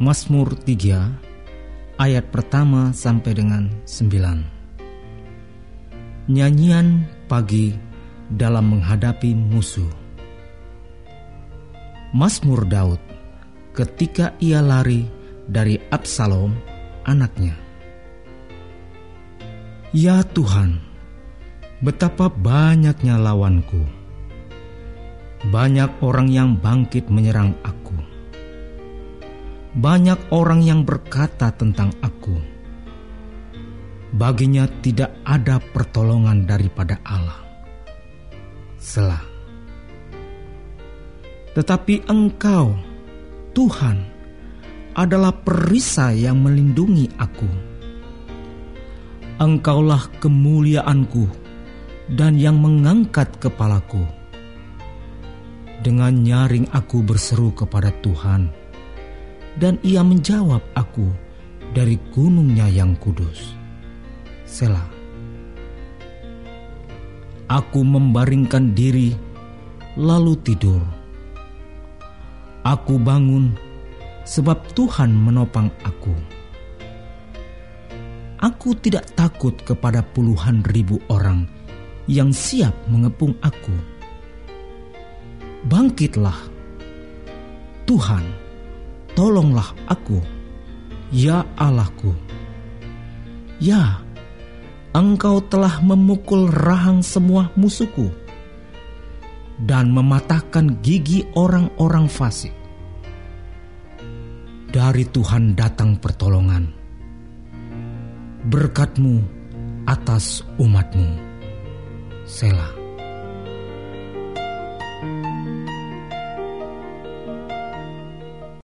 Mazmur 3 ayat pertama sampai dengan 9. Nyanyian pagi dalam menghadapi musuh. Mazmur Daud ketika ia lari dari Absalom anaknya. Ya Tuhan, betapa banyaknya lawanku. Banyak orang yang bangkit menyerang aku. Banyak orang yang berkata tentang aku, baginya tidak ada pertolongan daripada Allah. Selah. Tetapi Engkau, Tuhan, adalah perisai yang melindungi aku. Engkaulah kemuliaanku dan yang mengangkat kepalaku. Dengan nyaring aku berseru kepada Tuhan, dan Ia menjawab aku dari gunung-Nya yang kudus. Selah. Aku membaringkan diri lalu tidur. Aku bangun sebab Tuhan menopang aku. Aku tidak takut kepada puluhan ribu orang yang siap mengepung aku. Bangkitlah, Tuhan, tolonglah aku, ya Allahku. Ya, Engkau telah memukul rahang semua musuhku dan mematahkan gigi orang-orang fasik. Dari Tuhan datang pertolongan, berkat-Mu atas umat-Mu. Selah.